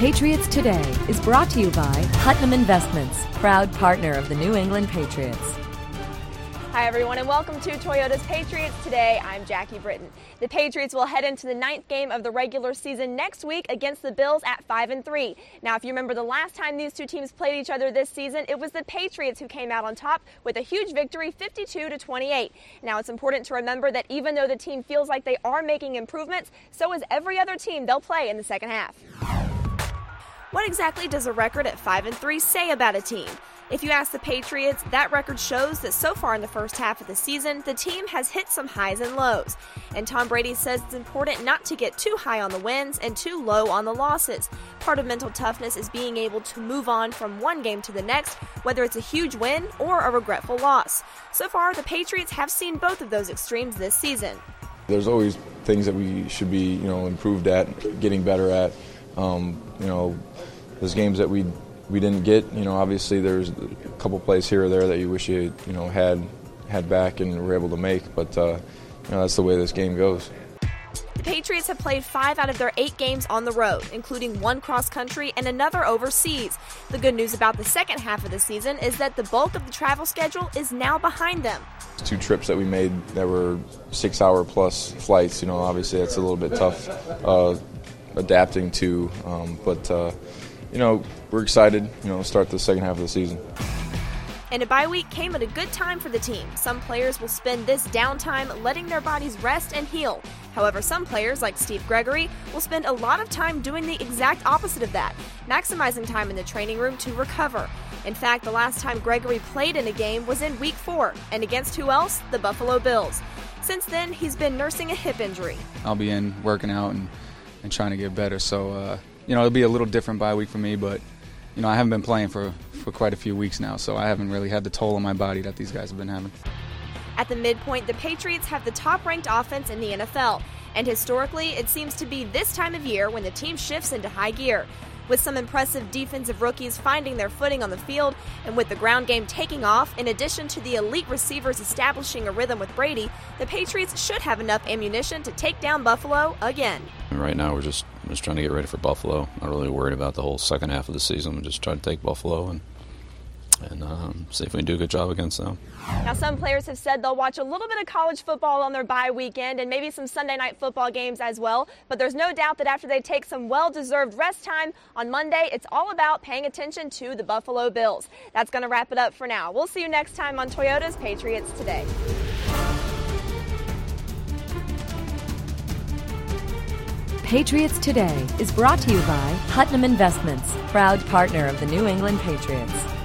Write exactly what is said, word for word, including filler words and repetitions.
Patriots Today is brought to you by Putnam Investments, proud partner of the New England Patriots. Hi everyone and welcome to Toyota's Patriots Today. I'm Jackie Britton. The Patriots will head into the ninth game of the regular season next week against the Bills at five and three. Now, if you remember the last time these two teams played each other this season, it was the Patriots who came out on top with a huge victory, fifty-two to twenty-eight. Now, it's important to remember that even though the team feels like they are making improvements, so is every other team they'll play in the second half. What exactly does a record at five and three say about a team? If you ask the Patriots, that record shows that so far in the first half of the season, the team has hit some highs and lows. And Tom Brady says it's important not to get too high on the wins and too low on the losses. Part of mental toughness is being able to move on from one game to the next, whether it's a huge win or a regretful loss. So far, the Patriots have seen both of those extremes this season. There's always things that we should be, you know, improved at, getting better at. Um, you know, there's games that we we didn't get. You know, obviously there's a couple plays here or there that you wish you you know had had back and were able to make. But uh, you know, that's the way this game goes. The Patriots have played five out of their eight games on the road, including one cross-country and another overseas. The good news about the second half of the season is that the bulk of the travel schedule is now behind them. Two trips that we made that were six-hour plus flights. You know, obviously that's a little bit tough uh, adapting to, um, but uh, you know, we're excited. You know, start the second half of the season. And a bye week came at a good time for the team. Some players will spend this downtime letting their bodies rest and heal. However, some players, like Steve Gregory, will spend a lot of time doing the exact opposite of that, maximizing time in the training room to recover. In fact, the last time Gregory played in a game was in week four, and against who else? The Buffalo Bills. Since then, he's been nursing a hip injury. I'll be in working out and, and trying to get better, so uh, you know, it'll be a little different bye week for me, but you know, I haven't been playing for, for quite a few weeks now, so I haven't really had the toll on my body that these guys have been having. At the midpoint, the Patriots have the top-ranked offense in the N F L, and historically, it seems to be this time of year when the team shifts into high gear. With some impressive defensive rookies finding their footing on the field, and with the ground game taking off, in addition to the elite receivers establishing a rhythm with Brady, the Patriots should have enough ammunition to take down Buffalo again. Right now, we're just just trying to get ready for Buffalo. Not really worried about the whole second half of the season. We're just trying to take Buffalo and and um, see if we can do a good job against them. Now, some players have said they'll watch a little bit of college football on their bye weekend and maybe some Sunday night football games as well. But there's no doubt that after they take some well-deserved rest time on Monday, it's all about paying attention to the Buffalo Bills. That's going to wrap it up for now. We'll see you next time on Toyota's Patriots Today. Patriots Today is brought to you by Putnam Investments, proud partner of the New England Patriots.